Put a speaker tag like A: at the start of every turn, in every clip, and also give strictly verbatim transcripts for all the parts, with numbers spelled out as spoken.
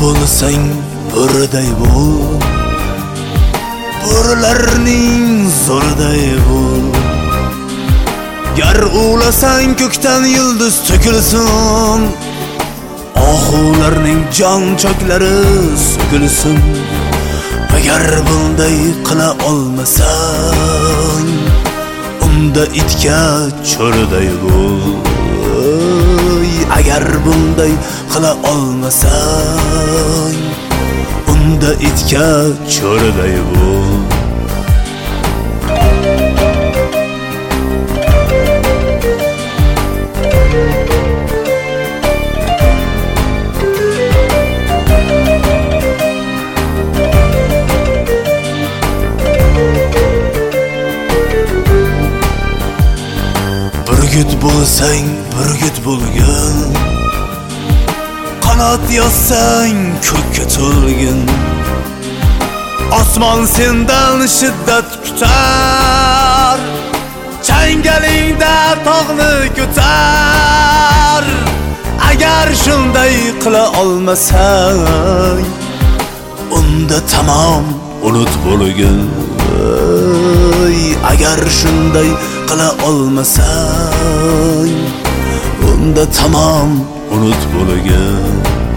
A: bo'lsang bo'riday bo'l, bo'rilarning zo'riday bo'l. Gar ulasang ko'kdan yulduz to'kilsin, oxularning jon choklari so'kilsin. Agar bunday qila olmasang, unda itga cho'riday bo'l. Agar bunday qila olmasang, unda itga cho'riday bo'l. Burgut bo'lsang, burgut bo'lgin, qanot yossang ko'kka to'lgin. Osmon sendan shiddat kutar, changalingda tog'ni ko'tar. Agar shunday qila olmasang, unda tamom unut bo'lgin. Agar shunday qila olmasang, unda tamom unut bo'lgin.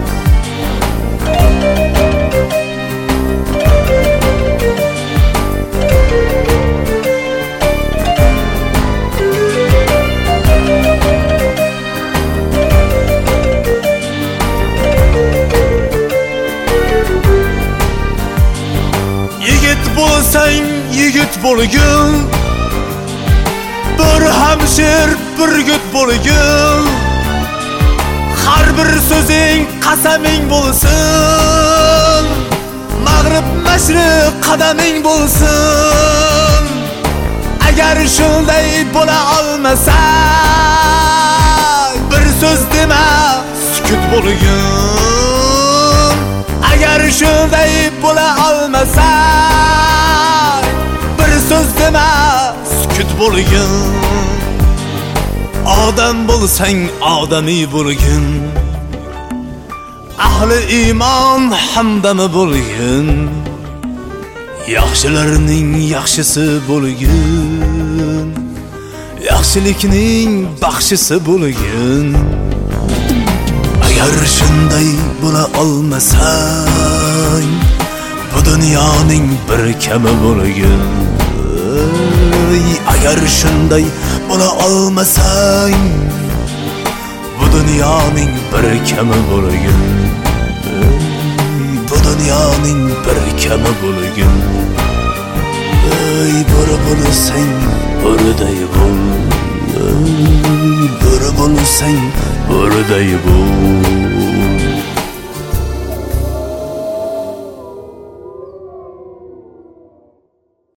A: Yigit bo'lsang, yigit bo'lgin, bir hamshir burgut bo'lgin. Har bir so'zing qasaming bo'lsin, mag'rib mashriq qadaming bo'lsin. Agar shunday bo'la olmasang, bir so'z dema, sukut bo'lgin. Agar shunday bo'la olmasang, bir so'z dema, sukut bo'lgin. Odam bo'lsang, odamiy bo'lgin. Ahli iymon hamdami bo'lgin. Yaxshilarning yaxshisi bo'lgin. Yaxshilikning baxshisi bo'lgin. Agar shunday bo'la olmasang, bu dunyoning bir kami bo'lgin. Agar shunday bo'la olmasang, bu dunyoning bir kami bo'lgin. Bu dunyoning bir kami bo'lgin. Ey bo'ri bo'lsang, bo'riday bo'l. Bo'ri bo'lsang, bo'riday bo'l.